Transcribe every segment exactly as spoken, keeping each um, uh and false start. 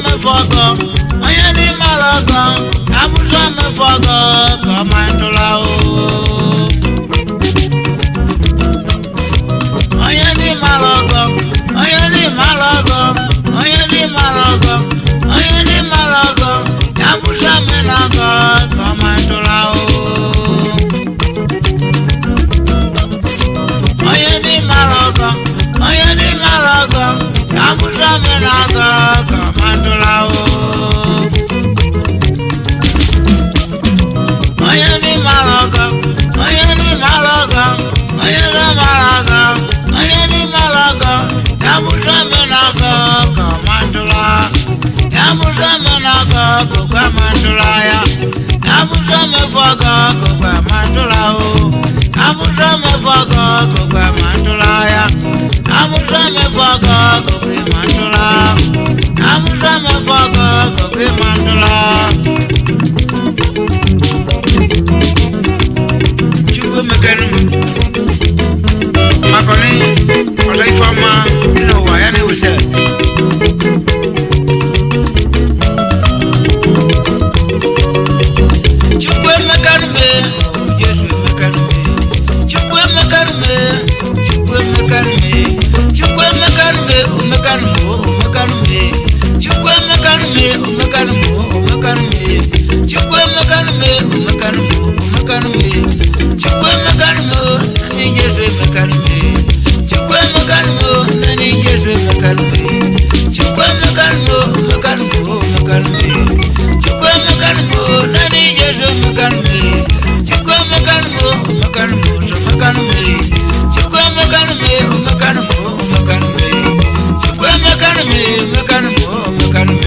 me fogo, onye di malago, abuso me fogo, komandula o. Onye di malago, onye di malago, onye di malago, onye di malago, abuso me lago, komandula o. Onye di malago, onye di malago, abuso me lago, komandula o. Onye di malaga, onye di malaga, onye di malaga, onye di malaga, yabusa menaga, komandula, yabusa menaga, komandula ya, yabusa mefaga, komandula o, yabusa mefaga, komandula ya, yabusa mefaga, komandula, yabusa mefaga, komandula. Makoni, ọ̀dọ̀ ifeọma nínú ụwa ya na-ewusi Chukwu emekanụme, Jesu emekanụme, Chukwu emekanụme, Chukwu emekanụme, Chukwu emekanụme, omekanụme, omekanụme, Chukwu emekanụme, omekanụme, omekanụme, Chukwu emekanụme, omekanụme, omekanụme, Chukwu emekanụme, nani Jesu emekanụme, Chukwu emekanụme, nani Jesu emekanụme, Chukwu emekanụme, omekanụme, omekanụme, Chukwu emekanụme, nani Jesu emekanụme, Chukwu emekanụme, omekanụme, omekanụme, Chukwu emekanụme, omekanụme, omekanụme, Chukwu emekanụme, omekanụme, omekanụme.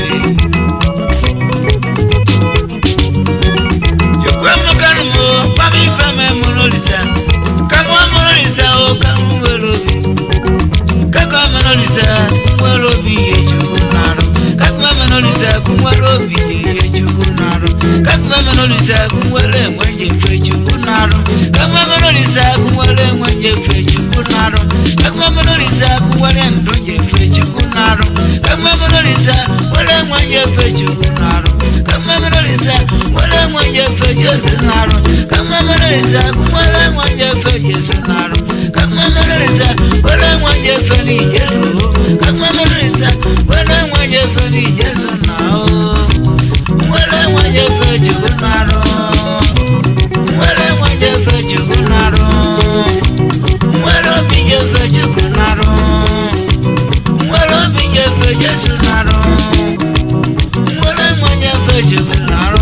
Chukwu emekanụme, mami feme monolisa, kamo monolisa o kamo welobi, kako monolisa welobi ye Chukwu naro, kako monolisa welobi ye Chukwu naro, kako monolisa wele mwenye fe Chukwu naro, kako monolisa wele mwenye fe Chukwu naro, kako monolisa wele ndonye fe Chukwu naro, kako monolisa wele mwenye fe Chukwu naro, kako monolisa wele mwenye fe Jesu naro, kako monolisa wele mwenye fe Jesu naro, kako monolisa wele mwenye fe ni Jesu, kako monolisa wele mwenye fe ni Jesu nao, wele mwenye fe Chukwu naro, wele mwenye fe Chukwu naro, wele mwenye fe Chukwu naro, wele mwenye fe Jesu naro, wele mwenye fe Chukwu naro.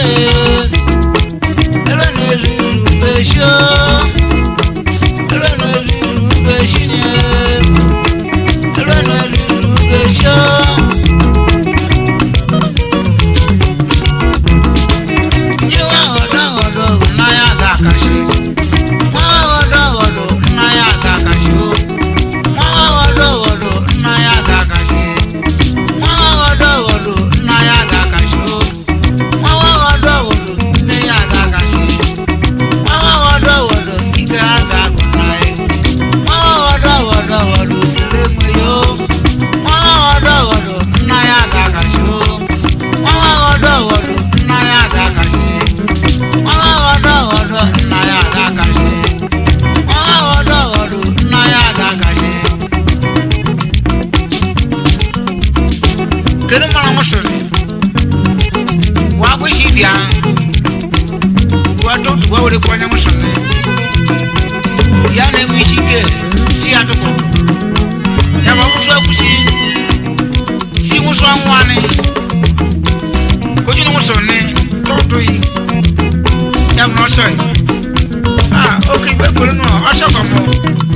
elo no zuru besho elo no zuru beshine elo no zuru besho nyewa hodo hodo na ya ga kashi wa hodo hodo na ya ga kashi wa hodo hodo na ya ga kashi wa hodo hodo na ya ga kashi wa hodo hodo ne ya ga kashi wa hodo hodo ika ga kunai wa hodo hodo hodo sele myo wa hodo hodo na ya ga kashi wa hodo hodo na ya ga kashi wa hodo hodo na ya ga kashi wa hodo hodo na ya ga kashi kene mara musoni wa ko shibia wa to wa wore ko nya musoni ya na mwishike si atoko ya ba muso akushi si muso anwane ko jinu musoni to to yi ya no so yi ah okay be ko no asha ko mo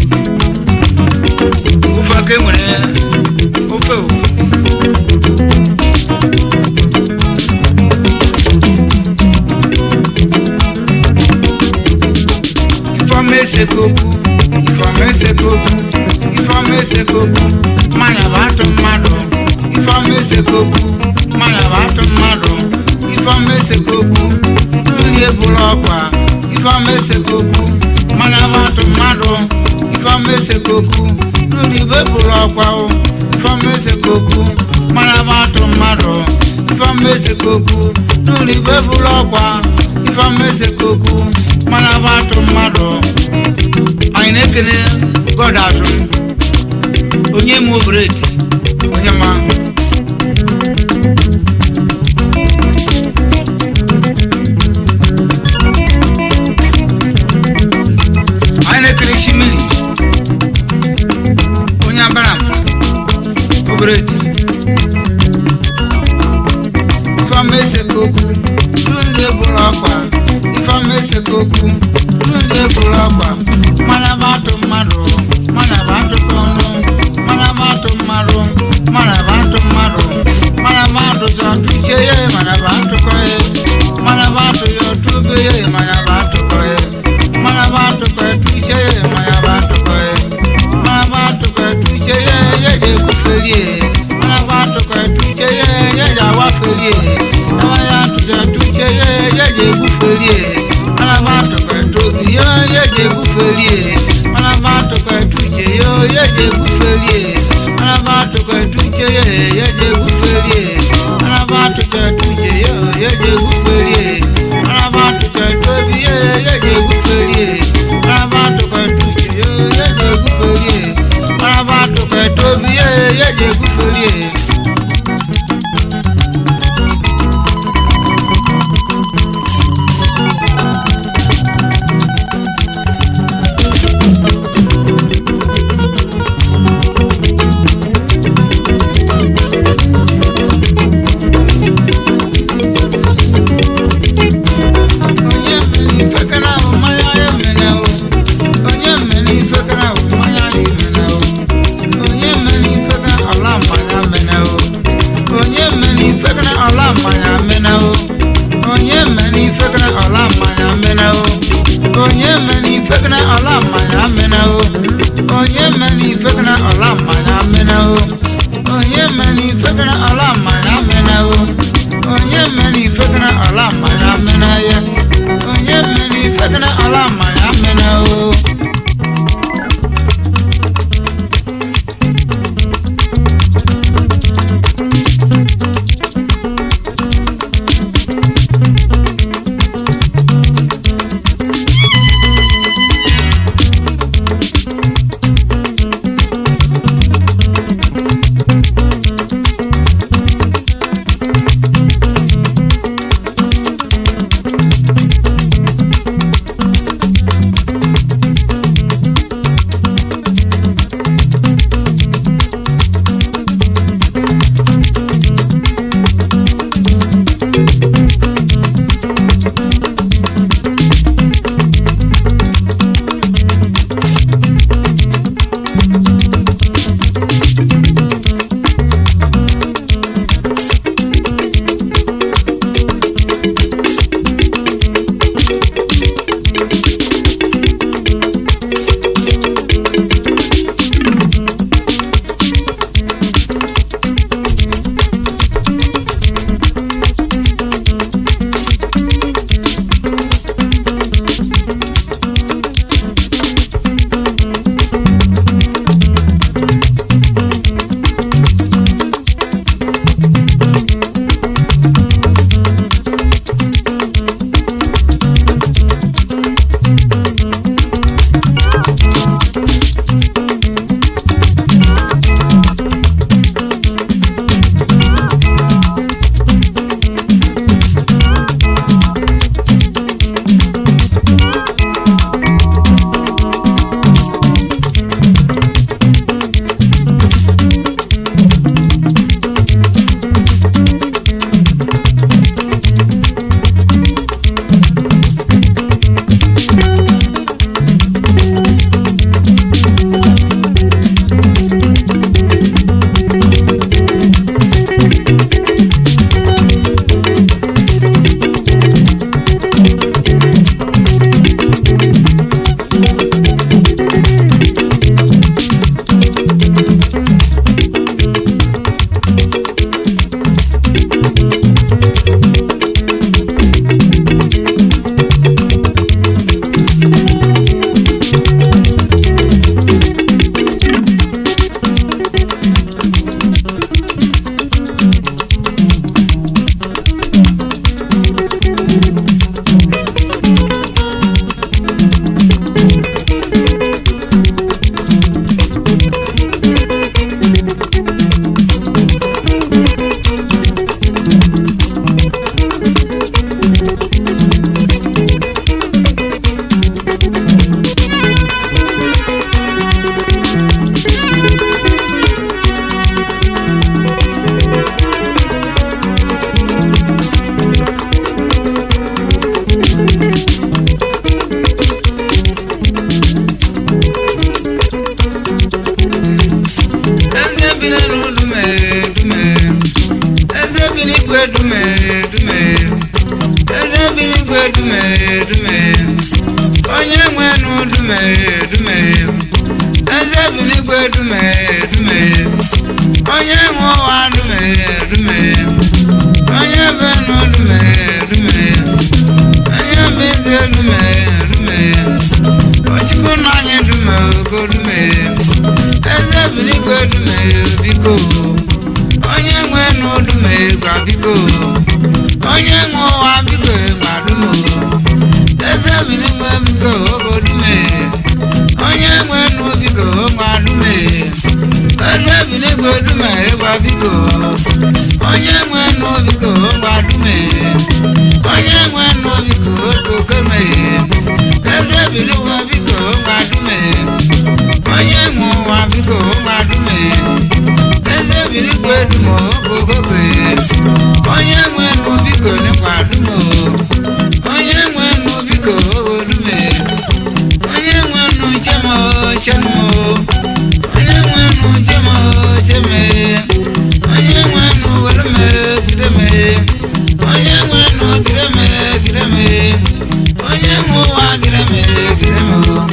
o fa ke mo ne o fe o Ifamese koku, ifamese koku, ifamese koku, manya bato mado. Ifamese koku, manya bato mado. Ifamese koku, tulie bulokwa. Ifamese koku, manya bato mado. Ifamese koku, tulie bulokwa o. Ifamese koku, manya bato mado. Ifamese koku, tulie bulokwa. Ifamese koku, manya bato mado. Aine kene God atum onye mu bread onye ma aine kene shimili onye abara bread ifamese koku tunde bulakwa ifamese koku tunde bulakwa mana bato maro mana bato kono mana bato maro mana bato maro mana bato za tucheye mana bato koye mana bato yo tubeye mana bato koye mana bato koye tucheye mana bato koye mana bato koye tucheye yeje kufelie mana bato koye tucheye yeje wafelie mana bato tucheye yeje kufelie mana bato koye tubiye yeje kufelie mana bato koye tucheye yeje kufelie mana bato koye tucheye yeje kufelie mana bato koye tucheye yeje kufelie mana bato koye tubiye yeje kufelie mana bato koye tucheye yeje kufelie mana bato koye tubiye yeje kufelie binigwe dume dume onye nwenu dume dume eze binigwe dume dume onye nwa dume dume onye benu dume dume onye bize dume dume ochukwu n'anya dume ogo dume eze binigwe dume biko onye nwenu dume gwa biko onye nwa biko gwa dume eze binigwe biko ogo dume onye nwenu biko gwa dume eze binigwe dume gwa biko onye nwenu biko gwa dume onye nwenu biko ogo me eze binigwe biko gwa dume onye nwa biko gwa dume eze binigwe dume ogo gwe onye nwenu biko ni gwa dume onye nwenu biko ogo dume onye nwenu chemo chemo onye nwenu chemo cheme onye nwenu welme gideme onye nwenu gideme gideme onye nwa gideme gideme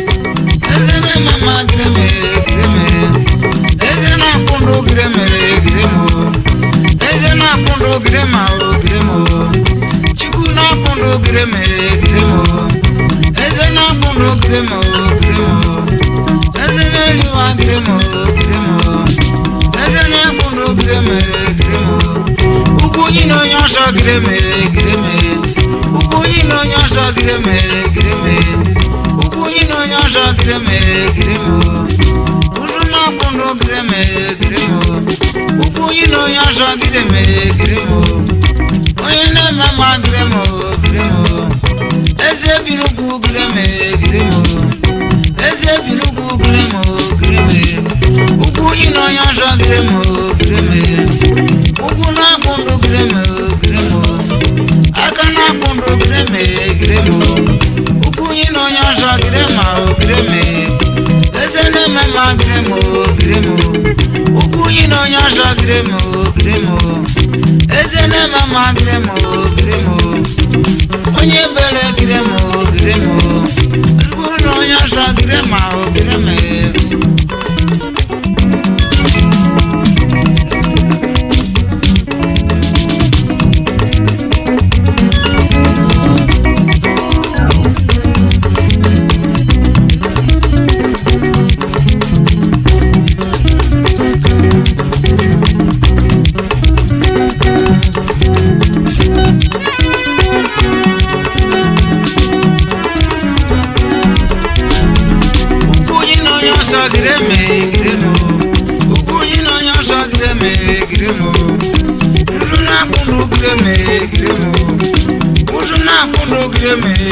eze na mama gideme gideme eze na kundo gideme gideme eze na kundo gidema o gideme chiku na kundo gideme gideme eze na kundo gideme o gideme eze na liwa gideme o gideme eze na kundo gideme gideme ugu yino nyosho gideme gideme ugu yino nyosho gideme gideme ugu yino nyosho gideme gideme ugu na kundo gideme gideme ugu yino nyosho gideme gideme oye na mama gideme gideme eze binugu gideme gideme eze binugu gideme gideme ugu yino nyosho gideme gideme ugu na kundo gideme gideme aka na kundo gideme gideme ugu yino nyosho gideme gideme eze na mama gideme gideme ugu yino nyosho gideme gideme eze na mama gideme gideme onye bere gideme gideme ugu yino nyosho gideme gideme gideme gidemo ugu yino nyosho gideme gidemo uzu na kundo gideme gidemo uzu na kundo gideme